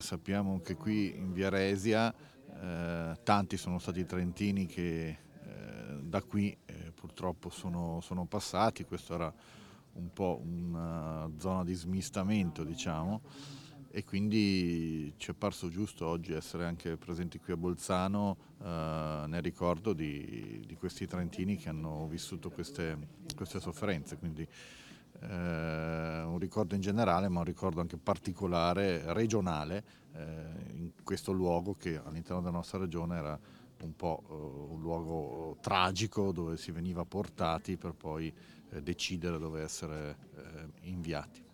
sappiamo che qui in Viaresia tanti sono stati i trentini che da qui purtroppo sono passati. Questo era un po' una zona di smistamento, diciamo, e quindi ci è parso giusto oggi essere anche presenti qui a Bolzano nel ricordo di questi trentini che hanno vissuto queste sofferenze. Quindi un ricordo in generale, ma un ricordo anche particolare, regionale, in questo luogo che all'interno della nostra regione era un po' un luogo tragico dove si veniva portati per poi decidere dove essere inviati.